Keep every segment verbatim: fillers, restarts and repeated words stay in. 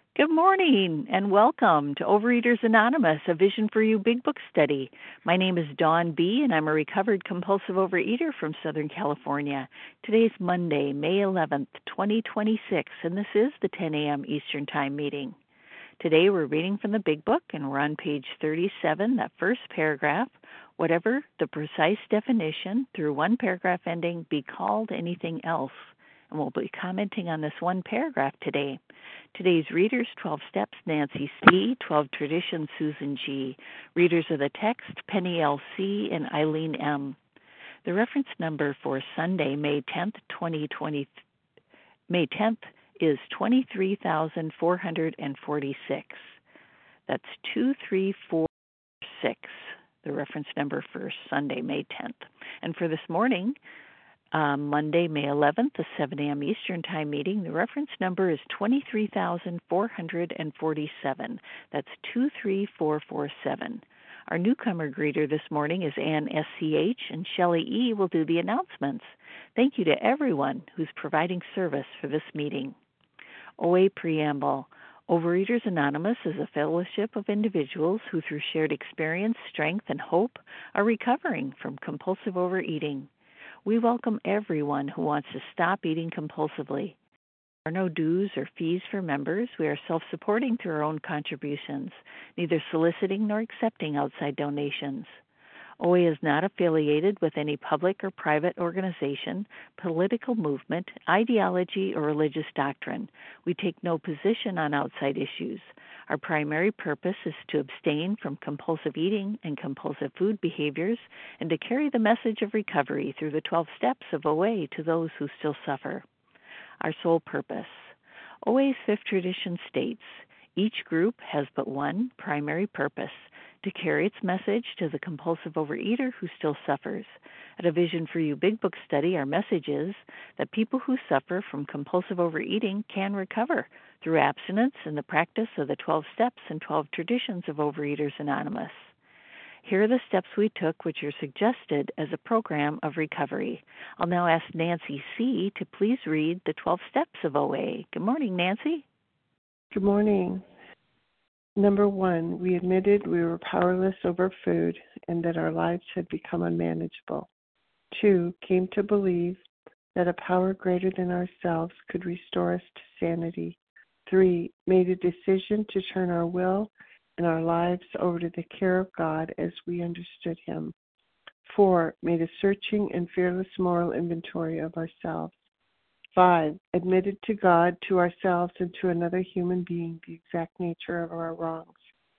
Good morning and welcome to Overeaters Anonymous, a Vision for You Big Book study. My name is Dawn B., and I'm a recovered compulsive overeater from Southern California. Today's Monday, May eleventh, twenty twenty-six, and this is the ten a.m. Eastern Time meeting. Today we're reading from the Big Book, and we're on page thirty-seven, that first paragraph. Whatever the precise definition, through one paragraph ending, be called anything else. And we'll be commenting on this one paragraph today. Today's readers, twelve Steps, Nancy C., twelve Traditions, Susan G. Readers of the text, Penny L C. and Eileen M. The reference number for Sunday, May tenth, twenty twenty, May tenth is twenty-three thousand four hundred forty-six. That's two three four six, the reference number for Sunday, May tenth. And for this morning, Um, Monday, May eleventh, the seven a.m. Eastern Time meeting, the reference number is twenty-three thousand four hundred forty-seven. That's two three four four seven. Our newcomer greeter this morning is Ann S C H, and Shelley E. will do the announcements. Thank you to everyone who's providing service for this meeting. O A Preamble. Overeaters Anonymous is a fellowship of individuals who, through shared experience, strength, and hope, are recovering from compulsive overeating. We welcome everyone who wants to stop eating compulsively. There are no dues or fees for members. We are self-supporting through our own contributions, neither soliciting nor accepting outside donations. O A is not affiliated with any public or private organization, political movement, ideology, or religious doctrine. We take no position on outside issues. Our primary purpose is to abstain from compulsive eating and compulsive food behaviors and to carry the message of recovery through the twelve steps of O A to those who still suffer. Our sole purpose. O A's fifth tradition states, each group has but one primary purpose, to carry its message to the compulsive overeater who still suffers. At a Vision for You Big Book study, our message is that people who suffer from compulsive overeating can recover through abstinence and the practice of the twelve steps and twelve traditions of Overeaters Anonymous. Here are the steps we took which are suggested as a program of recovery. I'll now ask Nancy C. to please read the twelve steps of O A. Good morning, Nancy. Good morning. Number one, we admitted we were powerless over food and that our lives had become unmanageable. Two, came to believe that a power greater than ourselves could restore us to sanity. Three, made a decision to turn our will and our lives over to the care of God as we understood Him. Four, made a searching and fearless moral inventory of ourselves. Five, admitted to God, to ourselves, and to another human being the exact nature of our wrongs.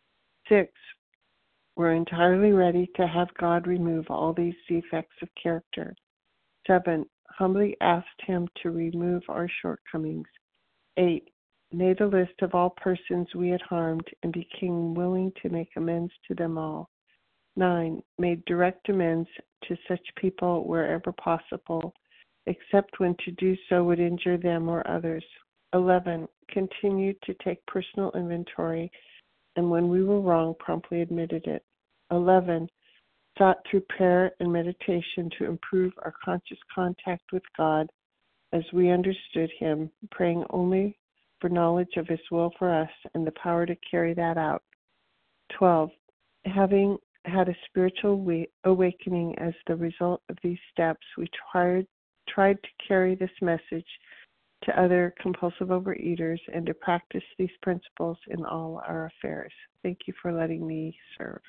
Six, we're entirely ready to have God remove all these defects of character. Seven, humbly asked Him to remove our shortcomings. Eight, made a list of all persons we had harmed and became willing to make amends to them all. Nine, made direct amends to such people wherever possible, except when to do so would injure them or others. Eleven, continued to take personal inventory, and when we were wrong, promptly admitted it. Eleven, sought through prayer and meditation to improve our conscious contact with God as we understood Him, praying only for knowledge of His will for us and the power to carry that out. Twelve, having had a spiritual awakening as the result of these steps, we tried tried to carry this message to other compulsive overeaters and to practice these principles in all our affairs. Thank you for letting me serve.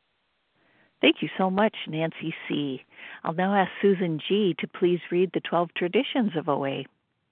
Thank you so much, Nancy C. I'll now ask Susan G. to please read the twelve traditions of O A.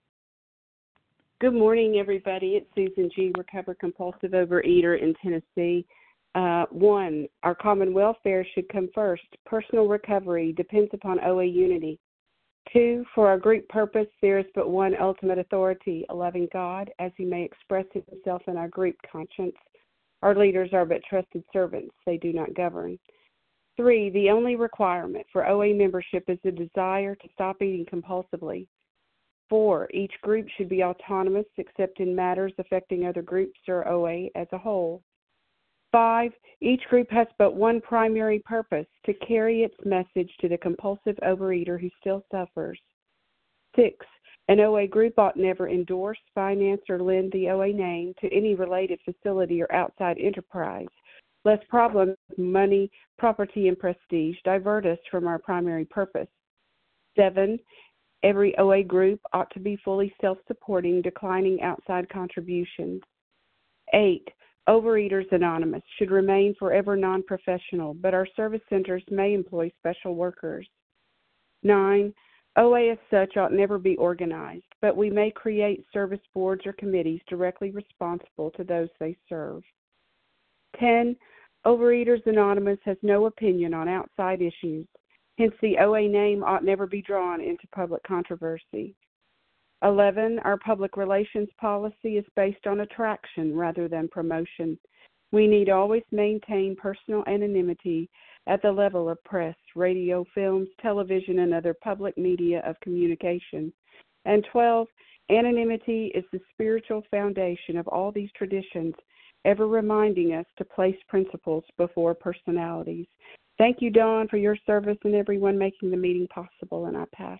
Good morning, everybody. It's Susan G., recovered compulsive overeater in Tennessee. Uh, one, our common welfare should come first. Personal recovery depends upon O A unity. Two, for our group purpose, there is but one ultimate authority, a loving God, as He may express Himself in our group conscience. Our leaders are but trusted servants. They do not govern. Three, the only requirement for O A membership is the desire to stop eating compulsively. Four, each group should be autonomous except in matters affecting other groups or O A as a whole. Five, each group has but one primary purpose, to carry its message to the compulsive overeater who still suffers. Six, An O A group ought never endorse, finance, or lend the O A name to any related facility or outside enterprise, lest problems, money, property, and prestige divert us from our primary purpose. Seven, every O A group ought to be fully self-supporting, declining outside contributions. Eight, Overeaters Anonymous should remain forever non-professional, but our service centers may employ special workers. Nine, O A as such ought never be organized, but we may create service boards or committees directly responsible to those they serve. Ten, Overeaters Anonymous has no opinion on outside issues, hence the O A name ought never be drawn into public controversy. Eleven, our public relations policy is based on attraction rather than promotion. We need always maintain personal anonymity at the level of press, radio, films, television, and other public media of communication. And twelve, anonymity is the spiritual foundation of all these traditions, ever reminding us to place principles before personalities. Thank you, Dawn, for your service and everyone making the meeting possible, and I pass.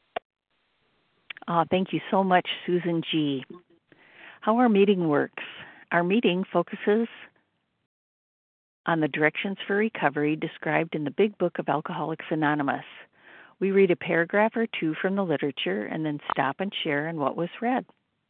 Oh, thank you so much, Susan G. How our meeting works. Our meeting focuses on the directions for recovery described in the Big Book of Alcoholics Anonymous. We read a paragraph or two from the literature and then stop and share on what was read.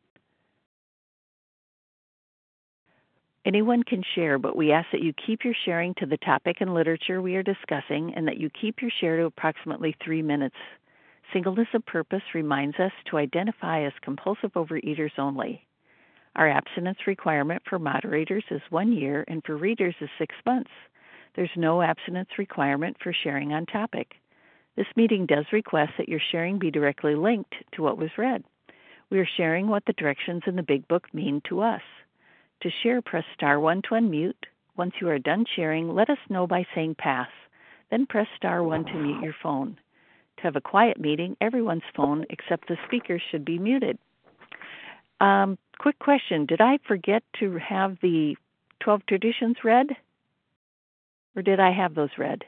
Anyone can share, but we ask that you keep your sharing to the topic and literature we are discussing and that you keep your share to approximately three minutes. Singleness of purpose reminds us to identify as compulsive overeaters only. Our abstinence requirement for moderators is one year and for readers is six months. There's no abstinence requirement for sharing on topic. This meeting does request that your sharing be directly linked to what was read. We are sharing what the directions in the Big Book mean to us. To share, press star one to unmute. Once you are done sharing, let us know by saying pass. Then press star one to mute your phone. To have a quiet meeting, everyone's phone except the speaker should be muted. Um, quick question. Did I forget to have the twelve traditions read? Or did I have those read?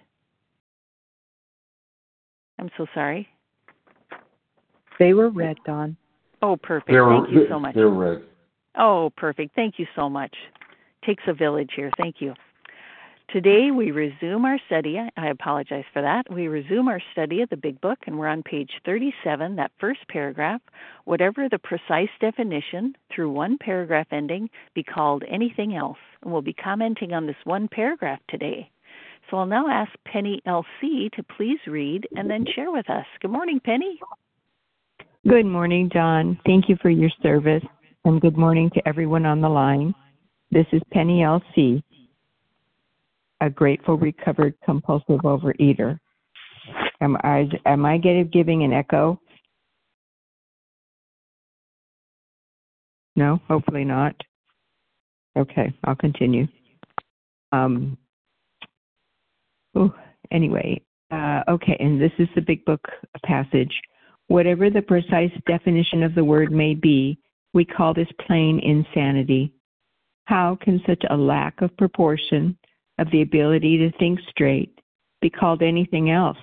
I'm so sorry. They were read, Dawn. Oh, perfect. They're, Thank you so much. They're read. Oh, perfect. Thank you so much. Takes a village here. Thank you. Today we resume our study. I apologize for that. We resume our study of the Big Book, and we're on page thirty-seven, that first paragraph. Whatever the precise definition, through one paragraph ending, be called anything else. And we'll be commenting on this one paragraph today. So I'll now ask Penny L C to please read and then share with us. Good morning, Penny. Good morning, Dawn. Thank you for your service, and good morning to everyone on the line. This is Penny L C, a grateful, recovered, compulsive overeater. Am I, am I getting, giving an echo? No, hopefully not. Okay, I'll continue. Um, oh, anyway, uh, okay, and this is the Big Book passage. Whatever the precise definition of the word may be, we call this plain insanity. How can such a lack of proportion of the ability to think straight be called anything else?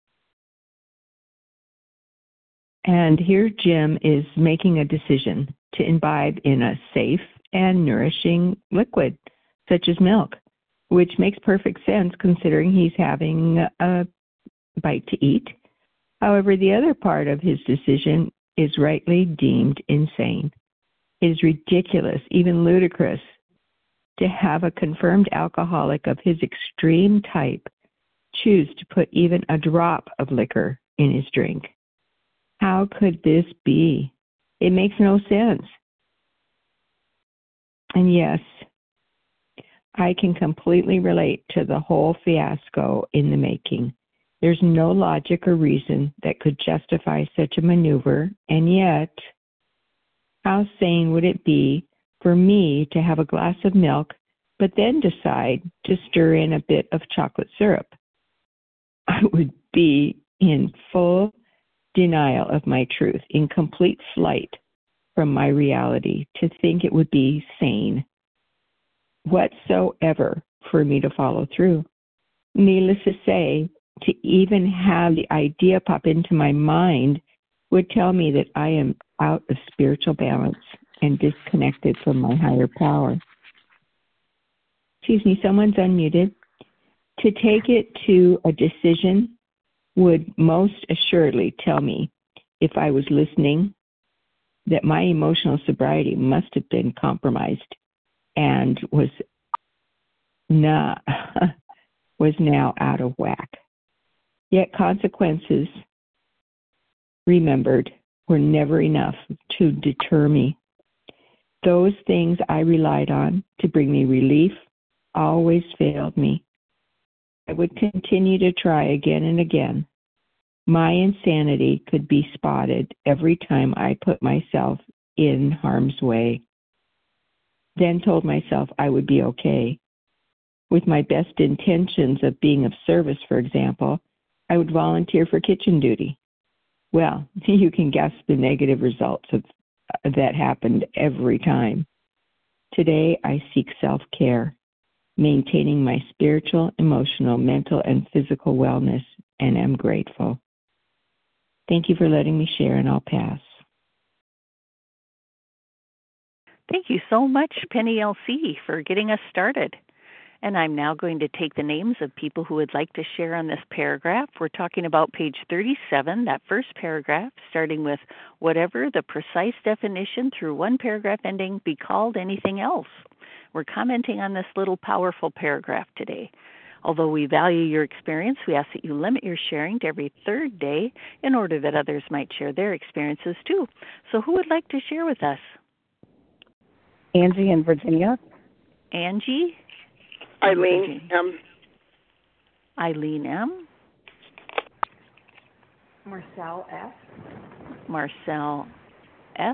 And here Jim is making a decision to imbibe in a safe and nourishing liquid, such as milk, which makes perfect sense considering he's having a bite to eat. However, the other part of his decision is rightly deemed insane. It is ridiculous, even ludicrous, to have a confirmed alcoholic of his extreme type choose to put even a drop of liquor in his drink. How could this be? It makes no sense. And yes, I can completely relate to the whole fiasco in the making. There's no logic or reason that could justify such a maneuver, and yet, how sane would it be for me to have a glass of milk, but then decide to stir in a bit of chocolate syrup? I would be in full denial of my truth, in complete flight from my reality, to think it would be sane whatsoever for me to follow through. Needless to say, to even have the idea pop into my mind would tell me that I am out of spiritual balance and disconnected from my higher power. Excuse me, someone's unmuted. To take it to a decision would most assuredly tell me, if I was listening, that my emotional sobriety must have been compromised and was not was now out of whack. Yet consequences, remembered, were never enough to deter me. Those things I relied on to bring me relief always failed me. I would continue to try again and again. My insanity could be spotted every time I put myself in harm's way. Then told myself I would be okay. With my best intentions of being of service, for example, I would volunteer for kitchen duty. Well, you can guess the negative results of that happened every time. Today, I seek self-care, maintaining my spiritual, emotional, mental, and physical wellness, and am grateful. Thank you for letting me share, and I'll pass. Thank you so much, Penny L C, for getting us started. And I'm now going to take the names of people who would like to share on this paragraph. We're talking about page thirty-seven, that first paragraph, starting with whatever the precise definition through one paragraph ending be called anything else. We're commenting on this little powerful paragraph today. Although we value your experience, we ask that you limit your sharing to every third day in order that others might share their experiences too. So who would like to share with us? Angie in Virginia. Angie? Eileen M. Eileen M. Marcel S. Marcel S.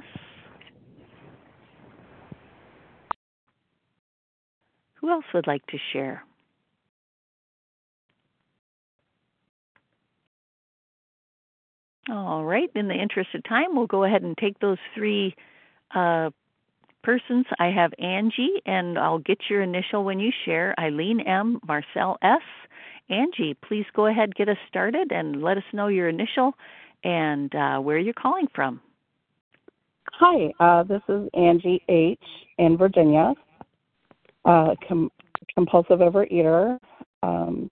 Who else would like to share? All right. In the interest of time, we'll go ahead and take those three uh, persons. I have Angie, and I'll get your initial when you share. Eileen M., Marcel S. Angie, please go ahead, get us started, and let us know your initial and uh, where you're calling from. Hi, uh, this is Angie H. in Virginia, uh, com- compulsive overeater. Um,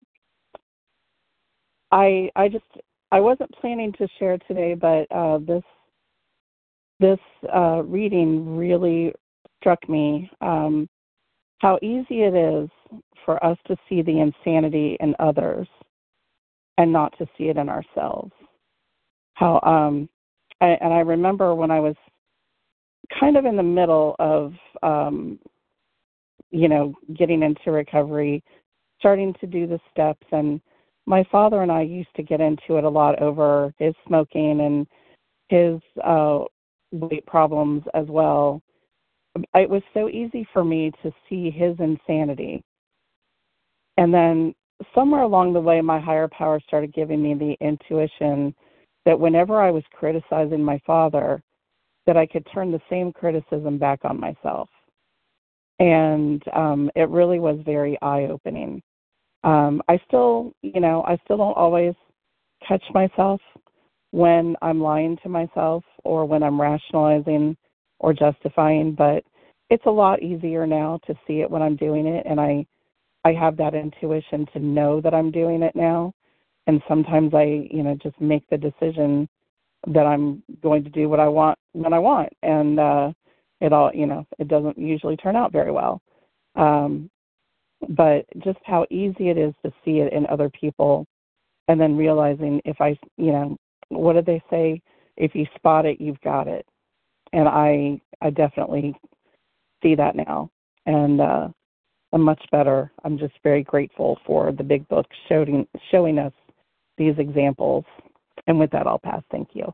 I I just I wasn't planning to share today, but uh, this this uh, reading really struck me. Um, how easy it is for us to see the insanity in others and not to see it in ourselves. How um, I, and I remember when I was kind of in the middle of, um, you know, getting into recovery, starting to do the steps, and my father and I used to get into it a lot over his smoking and his uh, weight problems as well. It was so easy for me to see his insanity. And then somewhere along the way, my higher power started giving me the intuition that whenever I was criticizing my father, that I could turn the same criticism back on myself. And um, it really was very eye-opening. Um, I still, you know, I still don't always catch myself when I'm lying to myself or when I'm rationalizing or justifying, but it's a lot easier now to see it when I'm doing it, and I, I have that intuition to know that I'm doing it now. And sometimes I, you know, just make the decision that I'm going to do what I want when I want, and uh, it all, you know, it doesn't usually turn out very well. Um, but just how easy it is to see it in other people, and then realizing if I, you know, what did they say? If you spot it, you've got it. And I, I definitely see that now, and uh, I'm much better. I'm just very grateful for the big book showing showing us these examples. And with that, I'll pass. Thank you.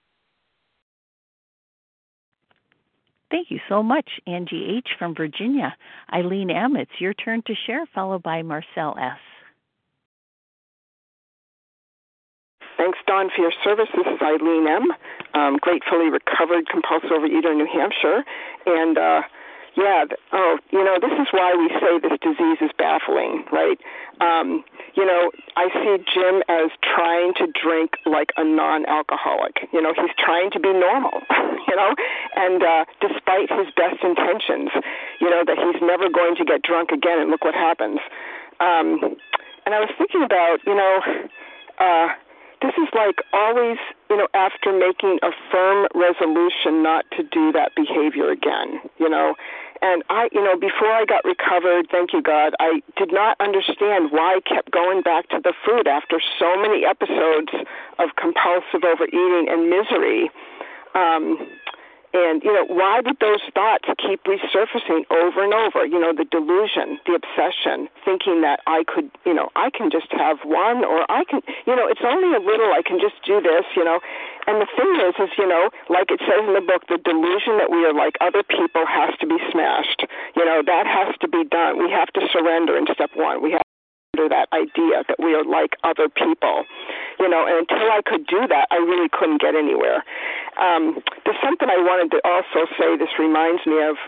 Thank you so much, Angie H. from Virginia. Eileen M., it's your turn to share, followed by Marcel S. Thanks, Dawn, for your service. This is Eileen M., um, gratefully recovered compulsive overeater in New Hampshire. And uh, Yeah. Oh, you know, this is why we say this disease is baffling, right? Um, you know, I see Jim as trying to drink like a non-alcoholic. You know, he's trying to be normal, you know, and uh, despite his best intentions, you know, that he's never going to get drunk again, and look what happens. Um, and I was thinking about, you know, uh, this is like always, you know, after making a firm resolution not to do that behavior again, you know. And I, you know, before I got recovered, thank you, God, I did not understand why I kept going back to the food after so many episodes of compulsive overeating and misery. Um, And, you know, why did those thoughts keep resurfacing over and over? You know, the delusion, the obsession, thinking that I could, you know, I can just have one, or I can, you know, it's only a little, I can just do this, you know. And the thing is, is, you know, like it says in the book, the delusion that we are like other people has to be smashed. You know, that has to be done. We have to surrender in step one. We have to surrender that idea that we are like other people. You know, and until I could do that, I really couldn't get anywhere. Um, there's something I wanted to also say. This reminds me of,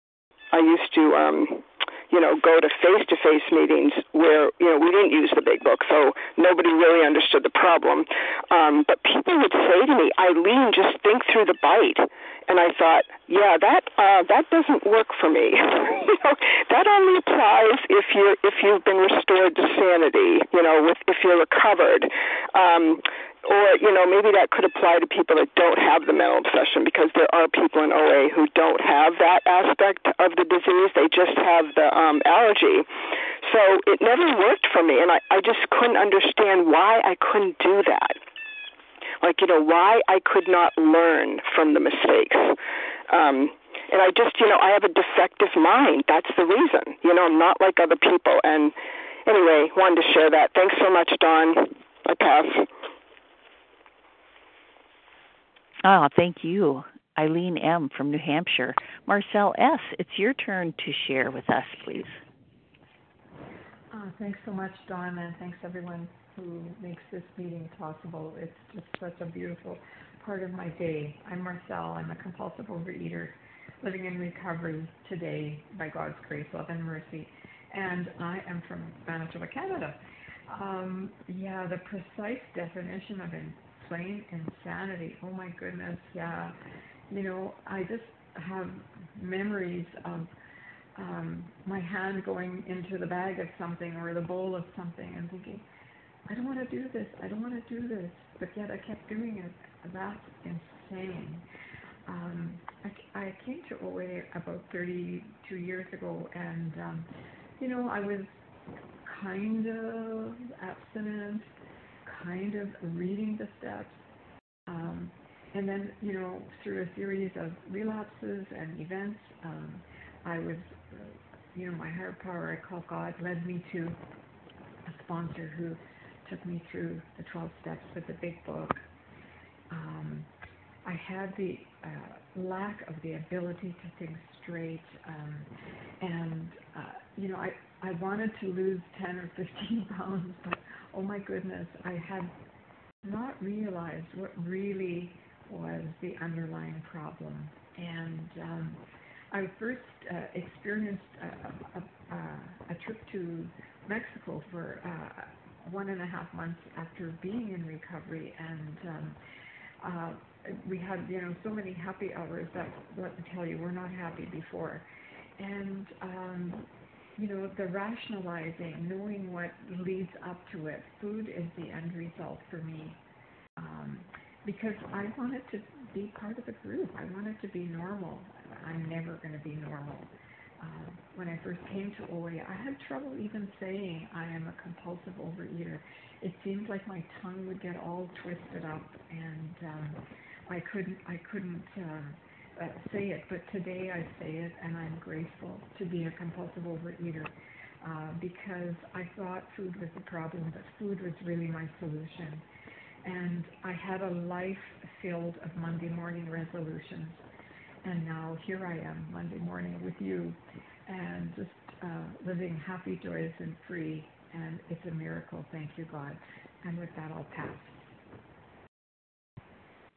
I used to, um, you know, go to face-to-face meetings where, you know, we didn't use the big book, so nobody really understood the problem. Um, but people would say to me, Eileen, just think through the bite. And I thought, yeah, that uh, that doesn't work for me. You know, that only applies if you're if you've been restored to sanity. You know, with, if you're recovered. Um, Or, you know, maybe that could apply to people that don't have the mental obsession, because there are people in O A who don't have that aspect of the disease. They just have the um, allergy. So it never worked for me, and I, I just couldn't understand why I couldn't do that. Like, you know, why I could not learn from the mistakes. Um, and I just, you know, I have a defective mind. That's the reason. You know, I'm not like other people. And anyway, wanted to share that. Thanks so much, Dawn. I pass. Oh, thank you. Eileen M. from New Hampshire. Marcel S., it's your turn to share with us, please. Uh, thanks so much, Dawn, and thanks everyone who makes this meeting possible. It's just such a beautiful part of my day. I'm Marcel. I'm a compulsive overeater living in recovery today by God's grace, love, and mercy. And I am from Manitoba, Canada. Um, yeah, the precise definition of in plain insanity. Oh my goodness, yeah. You know, I just have memories of um, my hand going into the bag of something or the bowl of something and thinking, I don't want to do this, I don't want to do this, but yet I kept doing it. That's insane. Um, I, I came to O A about thirty-two years ago, and, um, you know, I was kind of abstinent, kind of reading the steps, um, and then, you know, through a series of relapses and events, um, I was, uh, you know, my higher power, I call God, led me to a sponsor who took me through the twelve steps with the big book. Um, I had the uh, lack of the ability to think straight, um, and, uh, you know, I, I wanted to lose ten or fifteen pounds, but oh my goodness, I had not realized what really was the underlying problem. And um, I first uh, experienced a, a, a, a trip to Mexico for uh, one and a half months after being in recovery, and um, uh, we had, you know, so many happy hours that, let me tell you, we're not happy before. And um, you know, the rationalizing, knowing what leads up to it. Food is the end result for me, um, because I wanted to be part of the group. I wanted to be normal. I'm never going to be normal. Uh, when I first came to O A, I had trouble even saying I am a compulsive overeater. It seemed like my tongue would get all twisted up, and um, I couldn't. I couldn't. Um, Uh, say it, but today I say it, and I'm grateful to be a compulsive overeater uh, because I thought food was the problem, but food was really my solution. And I had a life filled of Monday morning resolutions, and now here I am Monday morning with you, and just uh, living happy, joyous, and free, and it's a miracle. Thank you, God. And with that, I'll pass.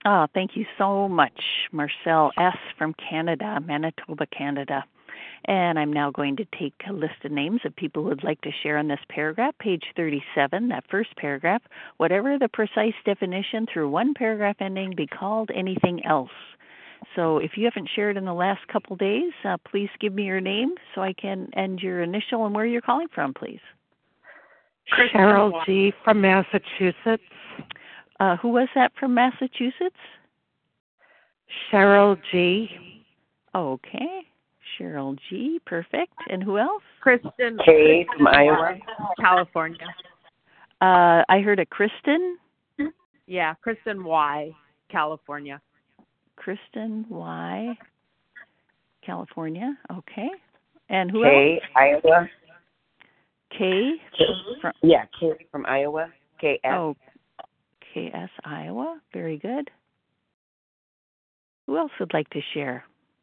Oh, thank you so much, Marcel S. from Canada, Manitoba, Canada. And I'm now going to take a list of names of people who would like to share on this paragraph, page thirty-seven, that first paragraph. Whatever the precise definition through one paragraph ending, be called anything else. So if you haven't shared in the last couple days, uh, please give me your name so I can end your initial and where you're calling from, please. Cheryl G. from Massachusetts. Uh, who was that from Massachusetts? Cheryl G. Okay. Cheryl G. Perfect. And who else? Kristen K. from Iowa. California. Uh, I heard a Kristen. Yeah, Kristen Y. California. Kristen Y. California. Okay. And who K, else? Iowa. K. From, yeah, K from Iowa. K S. Oh, K S Iowa. Very good. Who else would like to share?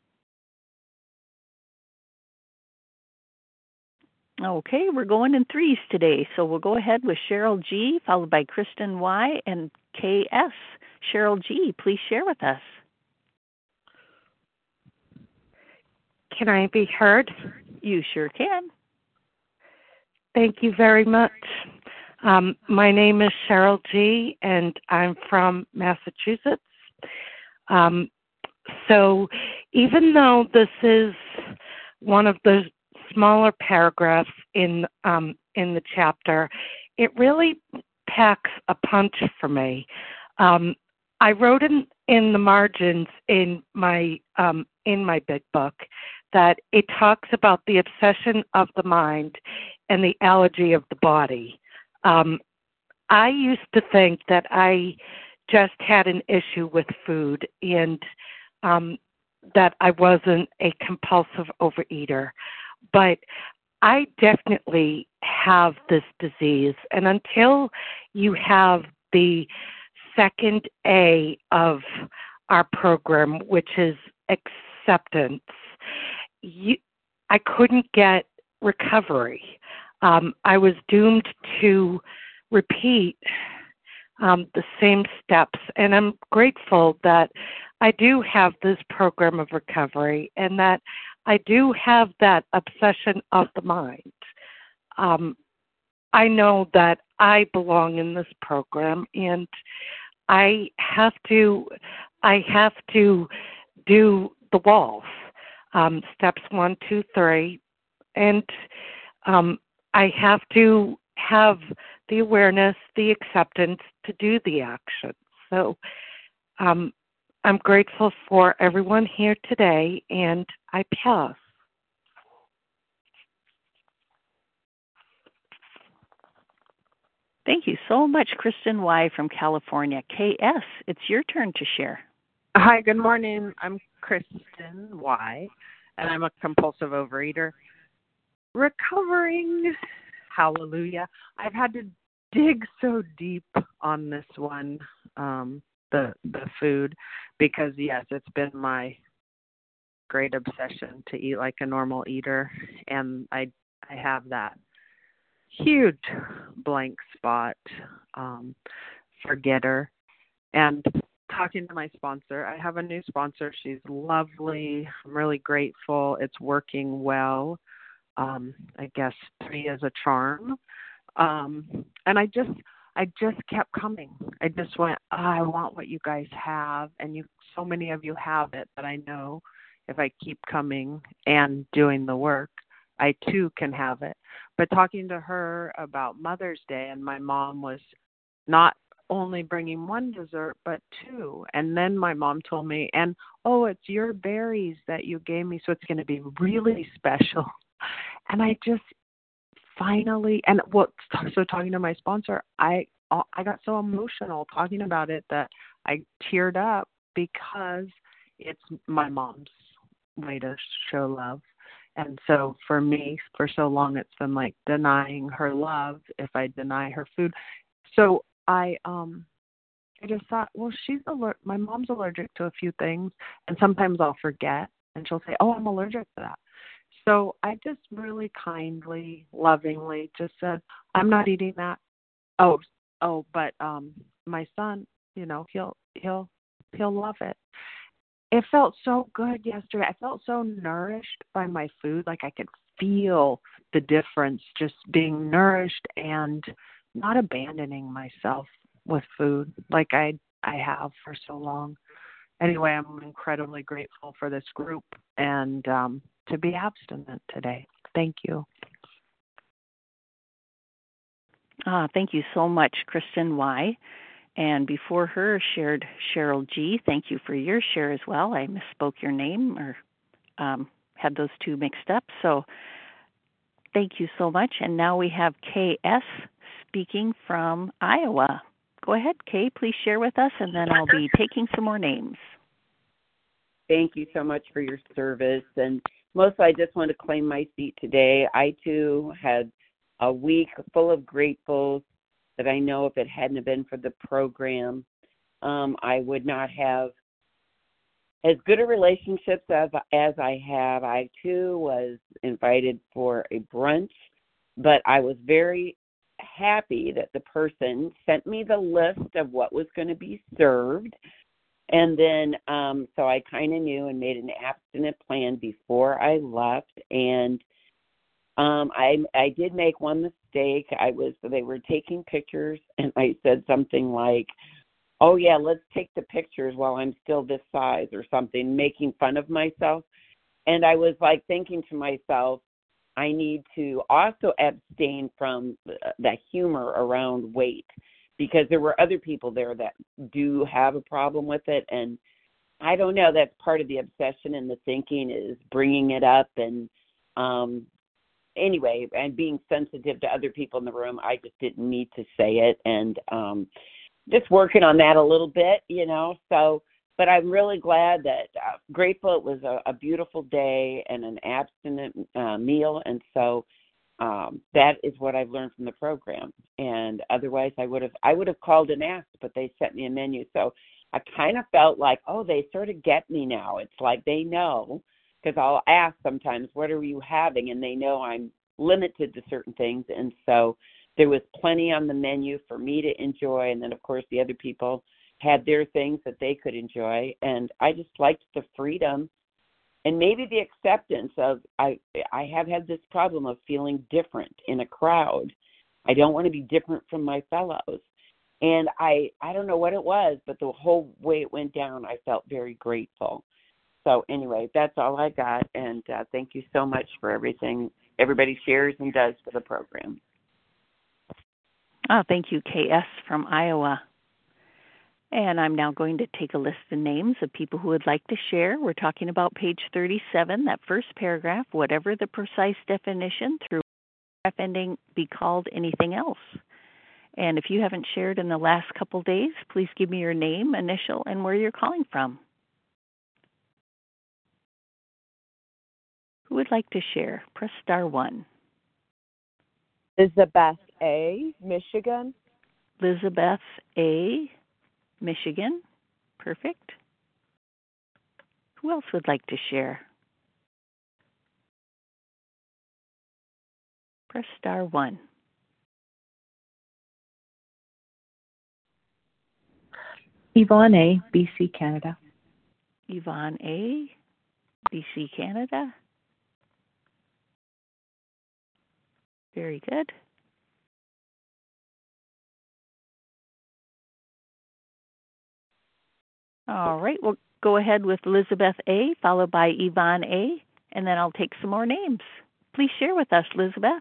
Okay, we're going in threes today, so we'll go ahead with Cheryl G, followed by Kristen Y, and K S. Cheryl G, please share with us. Can I be heard? You sure can. Thank you very much. Um, my name is Cheryl G, and I'm from Massachusetts. Um, so even though this is one of the smaller paragraphs in um, in the chapter, it really packs a punch for me. Um, I wrote in, in the margins in my um, in my big book that it talks about the obsession of the mind and the allergy of the body. Um, I used to think that I just had an issue with food and um, that I wasn't a compulsive overeater. But I definitely have this disease, and until you have the second A of our program, which is acceptance, you, I couldn't get recovery. Um, I was doomed to repeat um, the same steps, and I'm grateful that I do have this program of recovery and that I do have that obsession of the mind. Um, I know that I belong in this program, and I have to, I have to do the walls, um, steps one, two, three, and um, I have to have the awareness, the acceptance to do the action. So um, I'm grateful for everyone here today, and I pass. Thank you so much, Kristen Y. from California. K S, it's your turn to share. Hi, good morning. I'm Kristen Y., and I'm a compulsive overeater. Recovering, hallelujah. I've had to dig so deep on this one, um, the the food, because, yes, it's been my great obsession to eat like a normal eater, and I I have that huge blank spot, um, forgetter. And talking to my sponsor, I have a new sponsor. She's lovely. I'm really grateful. It's working well. Um, I guess three is a charm. Um, and I just, I just kept coming. I just went, oh, I want what you guys have. And you, so many of you have it, but I know if I keep coming and doing the work, I too can have it. But talking to her about Mother's Day, and my mom was not only bringing one dessert, but two. And then my mom told me, and, oh, it's your berries that you gave me, so it's going to be really special. And I just finally, and what, so talking to my sponsor, I I got so emotional talking about it that I teared up because it's my mom's way to show love. And so for me, for so long, it's been like denying her love if I deny her food. So I um I just thought, well, she's aller- my mom's allergic to a few things, and sometimes I'll forget, and she'll say, oh, I'm allergic to that. So I just really kindly, lovingly just said, I'm not eating that. Oh, oh, but um, my son, you know, he'll he'll He'll love it. It felt so good yesterday. I felt so nourished by my food. Like I could feel the difference just being nourished and not abandoning myself with food like I I have for so long. Anyway, I'm incredibly grateful for this group and um, to be abstinent today. Thank you. Ah, thank you so much, Kristen Y. And before her shared Cheryl G. Thank you for your share as well. I misspoke your name or um, had those two mixed up. So thank you so much. And now we have K S speaking from Iowa. Go ahead, Kay, please share with us, and then I'll be taking some more names. Thank you so much for your service. And mostly I just want to claim my seat today. I, too, had a week full of gratefuls that I know if it hadn't been for the program, um, I would not have as good a relationships as, as I have. I, too, was invited for a brunch, but I was very happy that the person sent me the list of what was going to be served. And then, um, so I kind of knew and made an abstinent plan before I left. And um, I, I did make one mistake. I was, they were taking pictures, and I said something like, oh, yeah, let's take the pictures while I'm still this size or something, making fun of myself. And I was like thinking to myself, I need to also abstain from the humor around weight, because there were other people there that do have a problem with it. And I don't know, that's part of the obsession and the thinking is bringing it up. And um, anyway, and being sensitive to other people in the room, I just didn't need to say it. And um, just working on that a little bit, you know, so. But I'm really glad that, uh, grateful it was a, a beautiful day and an abstinent uh, meal. And so um, that is what I've learned from the program. And otherwise I would have, I would have called and asked, but they sent me a menu. So I kind of felt like, oh, they sort of get me now. It's like they know, because I'll ask sometimes, what are you having? And they know I'm limited to certain things. And so there was plenty on the menu for me to enjoy. And then, of course, the other people had their things that they could enjoy. And I just liked the freedom and maybe the acceptance of, I I have had this problem of feeling different in a crowd. I don't want to be different from my fellows. And I, I don't know what it was, but the whole way it went down, I felt very grateful. So anyway, that's all I got. And uh, thank you so much for everything everybody shares and does for the program. Oh, thank you, K S from Iowa. And I'm now going to take a list of names of people who would like to share. We're talking about page thirty-seven, that first paragraph, whatever the precise definition, through paragraph ending be called anything else. And if you haven't shared in the last couple days, please give me your name, initial, and where you're calling from. Who would like to share? Press star one. Elizabeth A., Michigan. Elizabeth A., Michigan. Perfect. Who else would like to share? Press star one. Yvonne A., B C, Canada. Yvonne A., B C, Canada. Very good. All right, we'll go ahead with Elizabeth A., followed by Yvonne A., and then I'll take some more names. Please share with us, Elizabeth.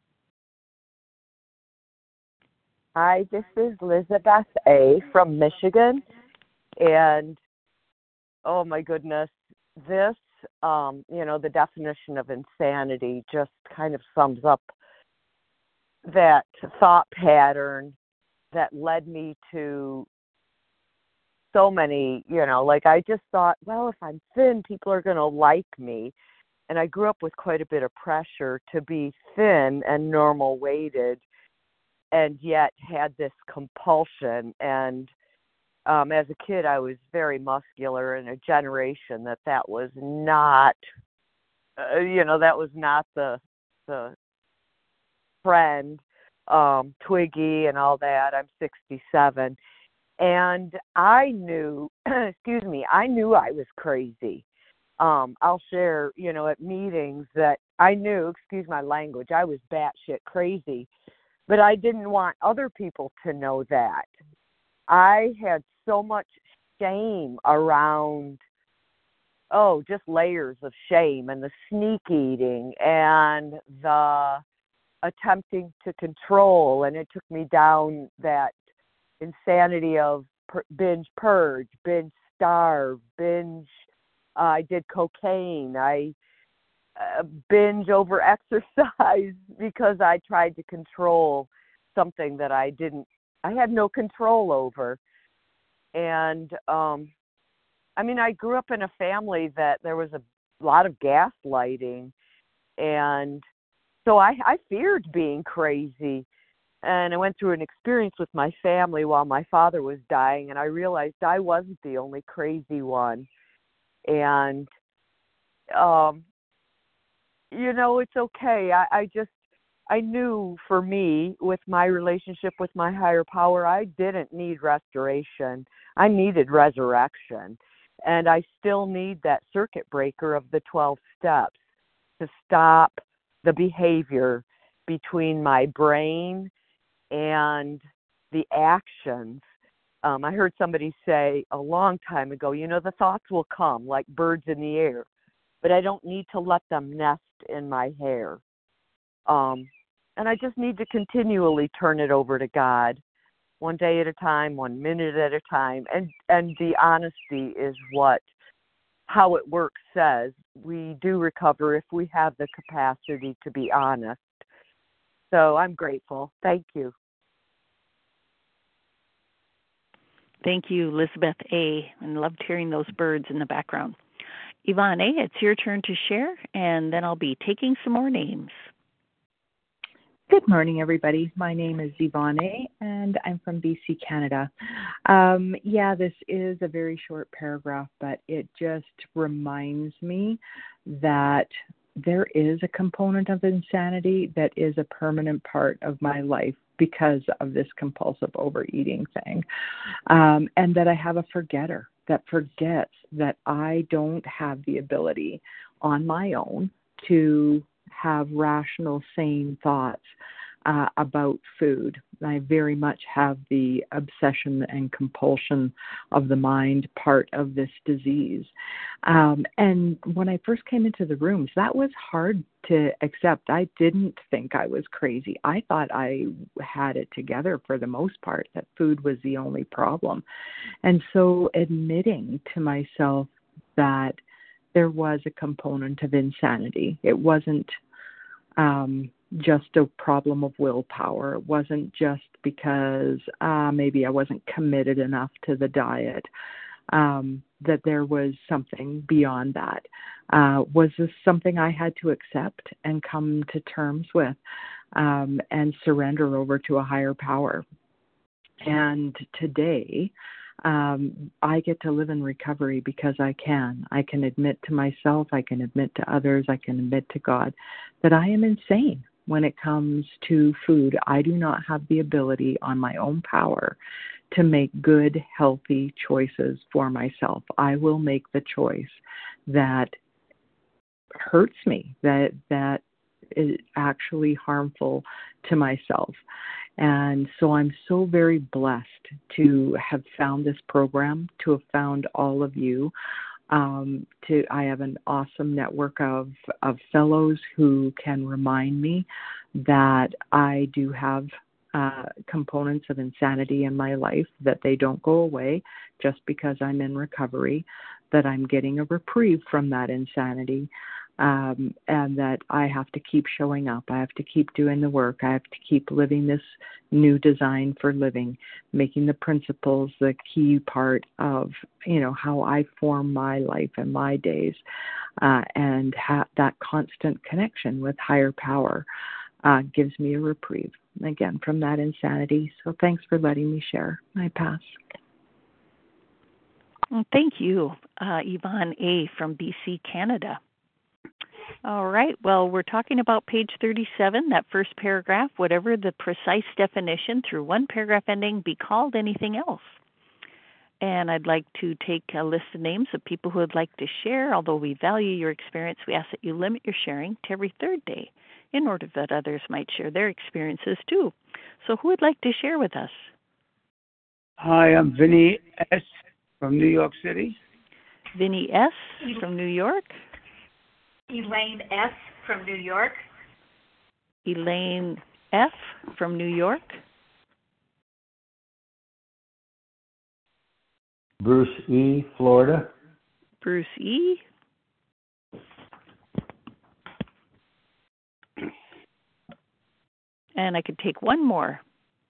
Hi, this is Elizabeth A. from Michigan. And, oh my goodness, this, um, you know, the definition of insanity just kind of sums up that thought pattern that led me to so many, you know, like I just thought, well, if I'm thin, people are going to like me. And I grew up with quite a bit of pressure to be thin and normal weighted, and yet had this compulsion. And um, as a kid, I was very muscular in a generation that that was not, uh, you know, that was not the the trend, um, Twiggy and all that. I'm sixty-seven. And I knew, excuse me, I knew I was crazy. Um, I'll share, you know, at meetings that I knew, excuse my language, I was batshit crazy, but I didn't want other people to know that. I had so much shame around, oh, just layers of shame, and the sneak eating and the attempting to control, and it took me down that insanity of per- binge purge, binge starve, binge, uh, I did cocaine, I uh, binge over exercise because I tried to control something that I didn't, I had no control over. And, um, I mean, I grew up in a family that there was a lot of gaslighting, and so I, I feared being crazy. And I went through an experience with my family while my father was dying, and I realized I wasn't the only crazy one. And, um, you know, it's okay. I, I just, I knew for me, with my relationship with my higher power, I didn't need restoration. I needed resurrection. And I still need that circuit breaker of the twelve steps to stop the behavior between my brain and the actions. Um, I heard somebody say a long time ago, you know, the thoughts will come like birds in the air, but I don't need to let them nest in my hair. Um, and I just need to continually turn it over to God, one day at a time, one minute at a time. And, and the honesty is what How It Works says. We do recover if we have the capacity to be honest. So I'm grateful. Thank you. Thank you, Elizabeth A. And loved hearing those birds in the background. Yvonne A., it's your turn to share, and then I'll be taking some more names. Good morning, everybody. My name is Yvonne A., and I'm from B C, Canada. Um, yeah, this is a very short paragraph, but it just reminds me that there is a component of insanity that is a permanent part of my life because of this compulsive overeating thing, um, and that I have a forgetter that forgets that I don't have the ability on my own to have rational, sane thoughts uh, about food. I very much have the obsession and compulsion of the mind part of this disease. Um, and when I first came into the rooms, that was hard to accept. I didn't think I was crazy. I thought I had it together for the most part, that food was the only problem. And so admitting to myself that there was a component of insanity. It wasn't um, just a problem of willpower. It wasn't just because uh, maybe I wasn't committed enough to the diet, um, that there was something beyond that. Uh, was this something I had to accept and come to terms with um, and surrender over to a higher power? And today, Um, I get to live in recovery because I can. I can admit to myself, I can admit to others, I can admit to God that I am insane when it comes to food. I do not have the ability on my own power to make good, healthy choices for myself. I will make the choice that hurts me, that that is actually harmful to myself. And so I'm so very blessed to have found this program, to have found all of you. Um, to I have an awesome network of, of fellows who can remind me that I do have uh, components of insanity in my life, that they don't go away just because I'm in recovery, that I'm getting a reprieve from that insanity. Um, and that I have to keep showing up. I have to keep doing the work. I have to keep living this new design for living, making the principles the key part of, you know, how I form my life and my days, uh, and ha- that constant connection with higher power uh, gives me a reprieve, again, from that insanity. So thanks for letting me share. I pass. Well, thank you, uh, Yvonne A. from B C, Canada. All right. Well, we're talking about page thirty-seven, that first paragraph, whatever the precise definition through one paragraph ending, be called anything else. And I'd like to take a list of names of people who would like to share. Although we value your experience, we ask that you limit your sharing to every third day in order that others might share their experiences too. So who would like to share with us? Hi, I'm Vinny S. from New York City. Vinny S. from New York. Elaine S. from New York. Elaine F. from New York. Bruce E., Florida. Bruce E. And I could take one more.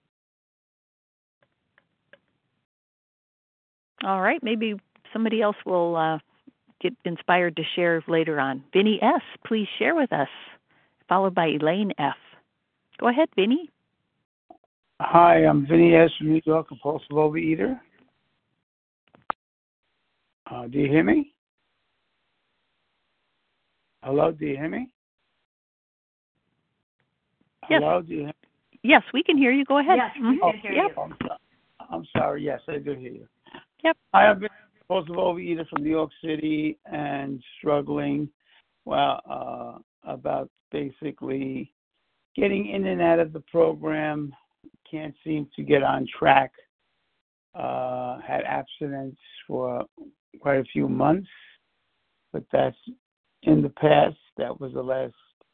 All right, maybe somebody else will uh, get inspired to share later on. Vinny S., please share with us, followed by Elaine F. Go ahead, Vinny. Hi, I'm Vinny S. from New York, compulsive overeater. Uh, do you hear me? Hello, do you hear me? Yes. Hello, do you hear me? Yes, we can hear you. Go ahead. Yes, mm-hmm. we can hear yep. you. I'm, so, I'm sorry. Yes, I do hear you. Yep. I have been a compulsive overeater from New York City and struggling, well, uh, about basically getting in and out of the program. Can't seem to get on track. Uh, had abstinence for quite a few months, but that's in the past. That was the last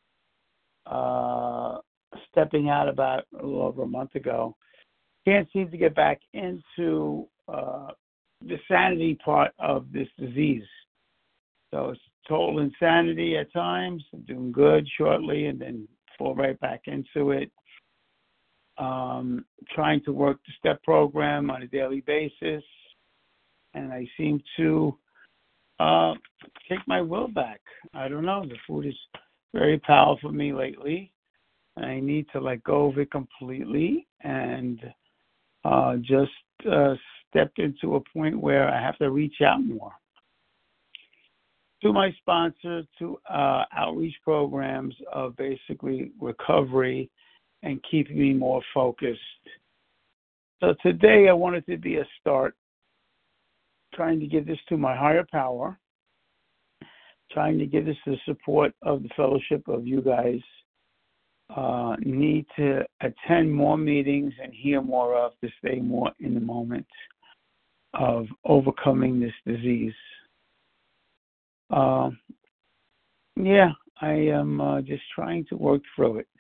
uh, stepping out about a little over a month ago. Can't seem to get back into uh, the sanity part of this disease. So it's total insanity at times. I'm doing good shortly and then fall right back into it. Um, trying to work the STEP program on a daily basis, and I seem to uh, take my will back. I don't know. The food is very powerful for me lately. I need to let go of it completely and uh, just uh, step into a point where I have to reach out more. To my sponsor, to uh, outreach programs of basically recovery and keeping me more focused. So today I wanted to be a start, trying to give this to my higher power, trying to give this the support of the fellowship of you guys. Uh, need to attend more meetings and hear more of to stay more in the moment of overcoming this disease. Uh, yeah, I am uh, just trying to work through it.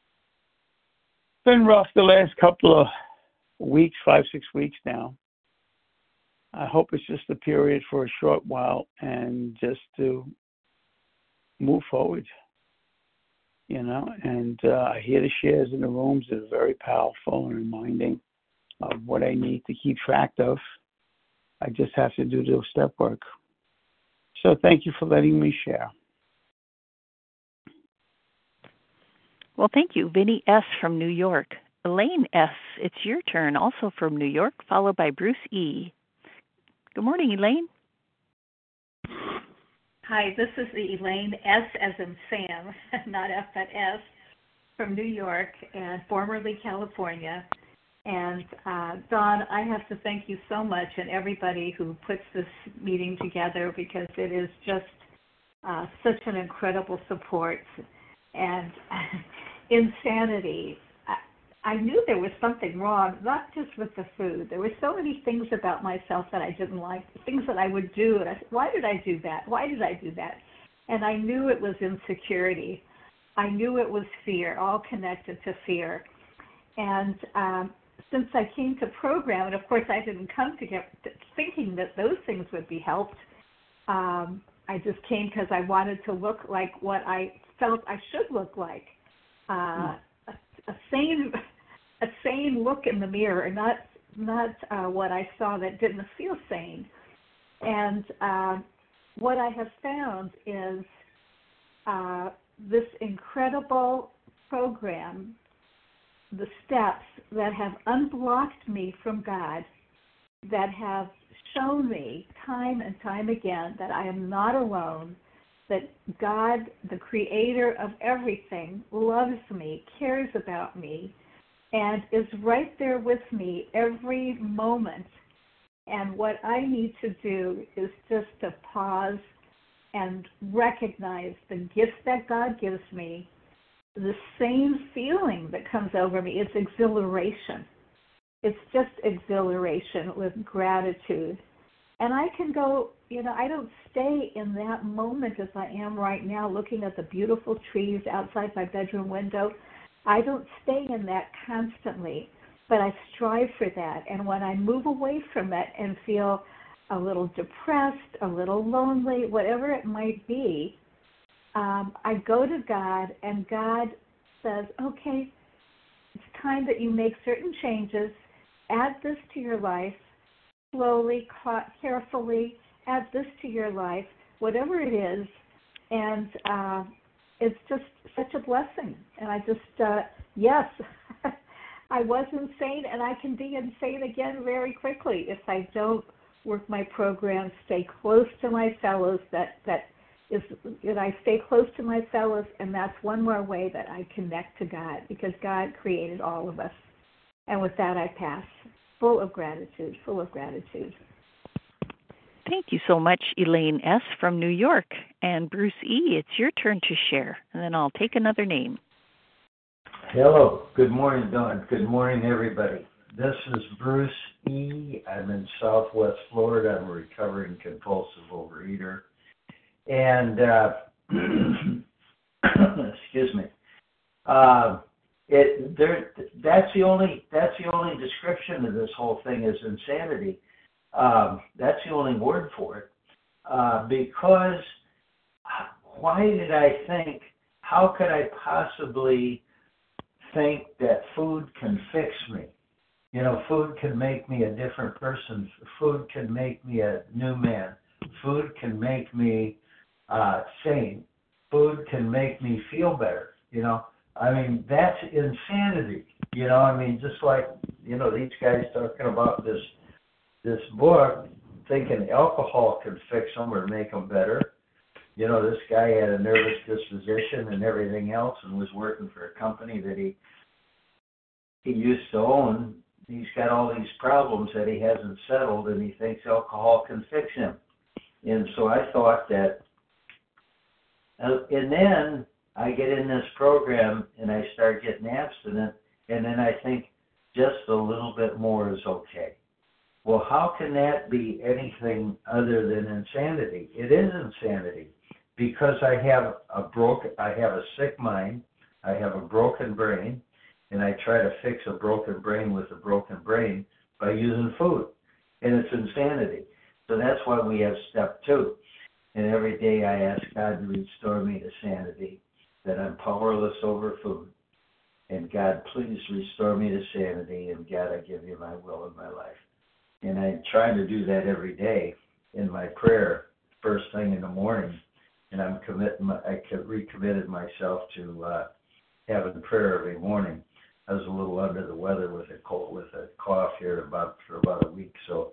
Been rough the last couple of weeks, five, six weeks now. I hope it's just a period for a short while and just to move forward, you know. And uh, I hear the shares in the rooms that are very powerful and reminding of what I need to keep track of. I just have to do the step work. So thank you for letting me share. Well, thank you. Vinny S. from New York. Elaine S., it's your turn, also from New York, followed by Bruce E. Good morning, Elaine. Hi, this is the Elaine S. as in Sam, not F but S, from New York and formerly California. And uh, Dawn, I have to thank you so much and everybody who puts this meeting together because it is just uh, such an incredible support. And insanity. I, I knew there was something wrong, not just with the food. There were so many things about myself that I didn't like, things that I would do. And I said, why did I do that? Why did I do that? And I knew it was insecurity. I knew it was fear, all connected to fear. And um, since I came to program, and of course I didn't come to get thinking that those things would be helped, um, I just came because I wanted to look like what I felt I should look like, uh, a, a sane, a sane look in the mirror, not not uh, what I saw that didn't feel sane. And uh, what I have found is uh, this incredible program, the steps that have unblocked me from God, that have shown me time and time again that I am not alone, that God, the creator of everything, loves me, cares about me, and is right there with me every moment And what I need to do is just to pause and recognize the gifts that God gives me, the same feeling that comes over me. It's exhilaration. It's just exhilaration with gratitude. And I can go, you know, I don't stay in that moment as I am right now, looking at the beautiful trees outside my bedroom window. I don't stay in that constantly, but I strive for that. And when I move away from it and feel a little depressed, a little lonely, whatever it might be, um, I go to God, and God says, okay, it's time that you make certain changes. Add this to your life, slowly, carefully, add this to your life, whatever it is, and uh, it's just such a blessing. And I just, uh, yes, I was insane, and I can be insane again very quickly if I don't work my program, stay close to my fellows. That that is, that I stay close to my fellows, and that's one more way that I connect to God, because God created all of us. And with that, I pass, full of gratitude, full of gratitude. Thank you so much, Elaine S. from New York. And Bruce E., it's your turn to share, and then I'll take another name. Hello. Good morning, Dawn. Good morning, everybody. This is Bruce E. I'm in Southwest Florida. I'm a recovering compulsive overeater. And, uh, excuse me, uh, it, there, that's the only, that's the only description of this whole thing is insanity. Um, that's the only word for it. Uh, because why did I think, how could I possibly think that food can fix me? You know, food can make me a different person. Food can make me a new man. Food can make me uh, sane. Food can make me feel better. You know, I mean, that's insanity. You know, I mean, just like, you know, these guys talking about this this book, thinking alcohol can fix them or make them better. You know, this guy had a nervous disposition and everything else, and was working for a company that he he used to own. He's got all these problems that he hasn't settled, and he thinks alcohol can fix him. And so I thought that, uh, and then I get in this program and I start getting abstinent, and then I think just a little bit more is okay. Well, how can that be anything other than insanity? It is insanity, because I have a broken, I have a sick mind, I have a broken brain, and I try to fix a broken brain with a broken brain by using food, and it's insanity. So that's why we have step two. And every day I ask God to restore me to sanity, that I'm powerless over food. And God, please restore me to sanity, and God, I give you my will in my life. And I try to do that every day in my prayer, first thing in the morning. And I'm committing, my, I recommitted myself to uh, having prayer every morning. I was a little under the weather with a cold, with a cough here about for about a week, so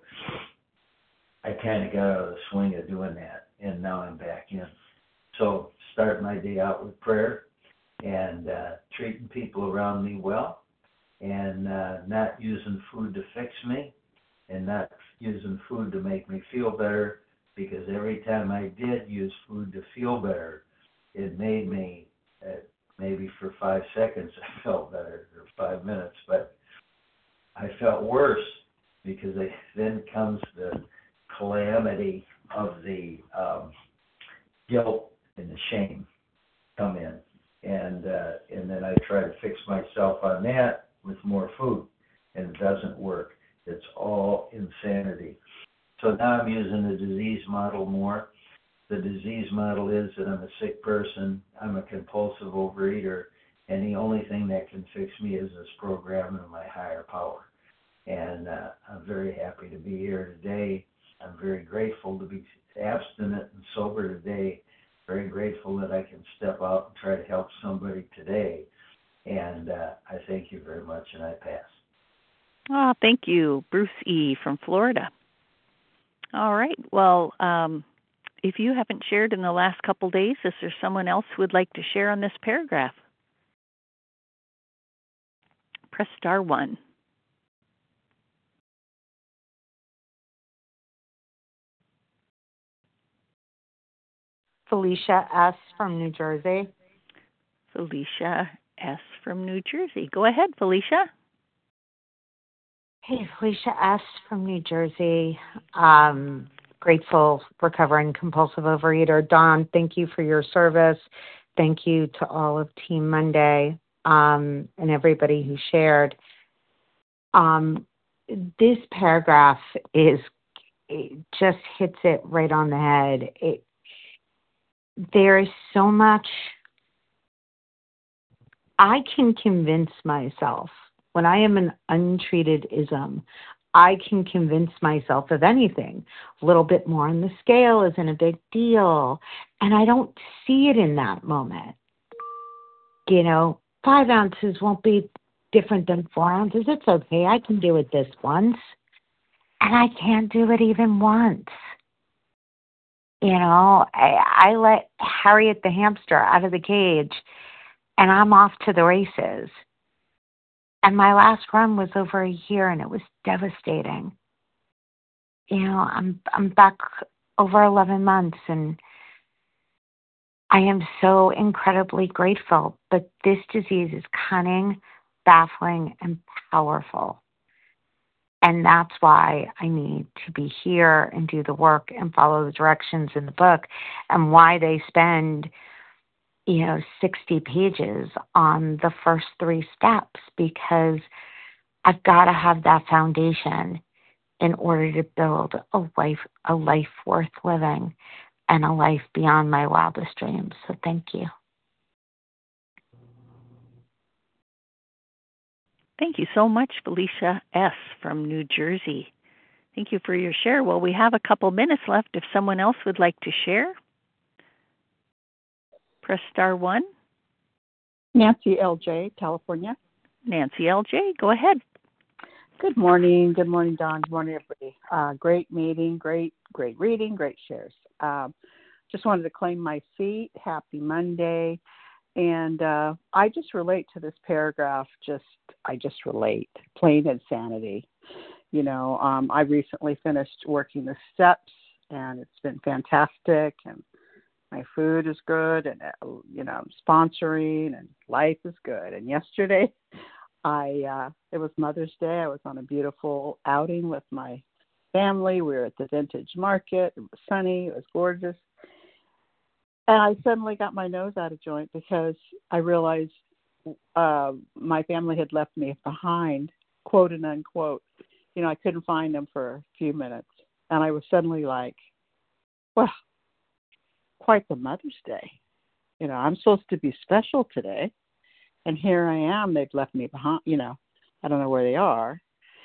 I kind of got out of the swing of doing that, and now I'm back in. So start my day out with prayer, and uh, treating people around me well, and uh, not using food to fix me, and not using food to make me feel better, because every time I did use food to feel better, it made me, uh, maybe for five seconds I felt better, or five minutes, but I felt worse, because I, then comes the calamity of the um, guilt and the shame come in. And uh, and then I try to fix myself on that with more food, and it doesn't work. It's all insanity. So now I'm using the disease model more. The disease model is that I'm a sick person, I'm a compulsive overeater, and the only thing that can fix me is this program and my higher power. And uh, I'm very happy to be here today. I'm very grateful to be abstinent and sober today. Very grateful that I can step out and try to help somebody today. And uh, I thank you very much, and I pass. Oh, thank you, Bruce E. from Florida. All right. Well, um, if you haven't shared in the last couple days, is there someone else who would like to share on this paragraph? Press star one. Felicia S. from New Jersey. Felicia S. from New Jersey. Go ahead, Felicia. Hey, Felicia S. from New Jersey. Um, grateful, recovering compulsive overeater. Dawn, thank you for your service. Thank you to all of Team Monday um, and everybody who shared. Um, this paragraph is, it just hits it right on the head. It, there is so much I can convince myself when I am an untreated ism. I can convince myself of anything. A little bit more on the scale isn't a big deal. And I don't see it in that moment. You know, five ounces won't be different than four ounces. It's okay. I can do it this once. And I can't do it even once. You know, I, I let Harriet the hamster out of the cage and I'm off to the races. And my last run was over a year, and it was devastating. You know, I'm I'm back over eleven months, and I am so incredibly grateful. But this disease is cunning, baffling, and powerful. And that's why I need to be here and do the work and follow the directions in the book, and why they spend you know, sixty pages on the first three steps, because I've got to have that foundation in order to build a life, a life worth living and a life beyond my wildest dreams. So thank you. Thank you so much, Felicia S. from New Jersey. Thank you for your share. Well, we have a couple minutes left. If someone else would like to share, press star one. Nancy L J, California. Nancy L J, go ahead. Good morning. Good morning, Dawn. Good morning, everybody. Uh, great meeting, great, great reading, great shares. Um, just wanted to claim my seat. Happy Monday. And uh, I just relate to this paragraph. Just, I just relate. Plain insanity. You know, um, I recently finished working the steps, and it's been fantastic. And my food is good, and, you know, sponsoring, and life is good. And yesterday, I uh, it was Mother's Day. I was on a beautiful outing with my family. We were at the Vintage Market. It was sunny. It was gorgeous. And I suddenly got my nose out of joint because I realized uh, my family had left me behind, quote and unquote. You know, I couldn't find them for a few minutes. And I was suddenly like, well, quite the Mother's Day. You know, I'm supposed to be special today. And here I am. They've left me behind. You know, I don't know where they are.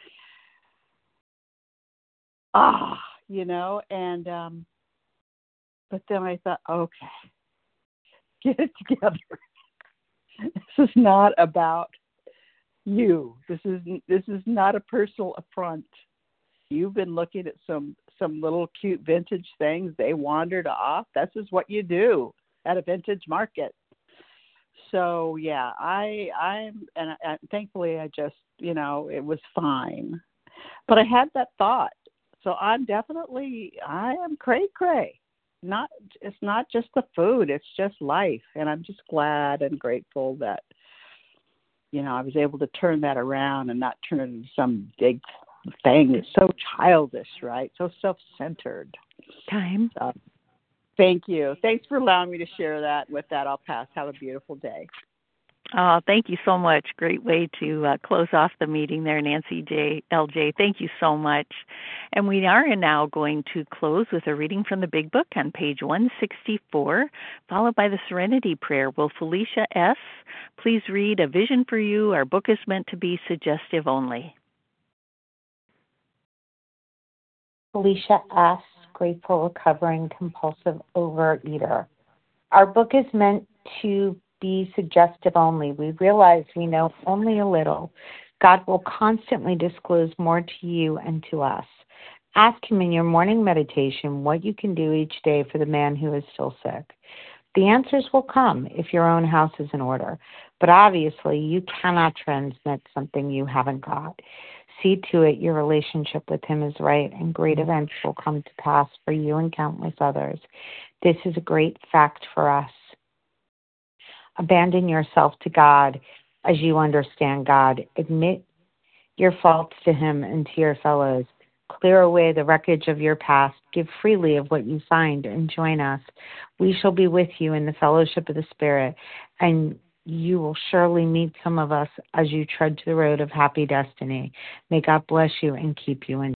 Ah, you know, and, um, but then I thought, okay, get it together. This is not about you. This is this is not a personal affront. You've been looking at some some little cute vintage things. They wandered off. This is what you do at a vintage market. So yeah, I I'm and I, thankfully I just you know it was fine, but I had that thought. So I'm definitely I am cray cray. Not it's not just the food, it's just life, and I'm just glad and grateful that you know I was able to turn that around and not turn it into some big thing. It's so childish, right? So self-centered. Time. So, thank you. Thanks for allowing me to share that. With that, I'll pass. Have a beautiful day. Oh, thank you so much. Great way to uh, close off the meeting there, Nancy J. L J. Thank you so much. And we are now going to close with a reading from the Big Book on page one sixty-four, followed by the Serenity Prayer. Will Felicia S. please read A Vision for You? Our book is meant to be suggestive only. Felicia S., grateful, recovering, compulsive overeater. Our book is meant to be suggestive only. We realize we know only a little. God will constantly disclose more to you and to us. Ask Him in your morning meditation what you can do each day for the man who is still sick. The answers will come if your own house is in order, but obviously you cannot transmit something you haven't got. See to it your relationship with Him is right, and great events will come to pass for you and countless others. This is a great fact for us. Abandon yourself to God as you understand God. Admit your faults to Him and to your fellows. Clear away the wreckage of your past. Give freely of what you find and join us. We shall be with you in the fellowship of the Spirit, and you will surely meet some of us as you tread to the road of happy destiny. May God bless you and keep you in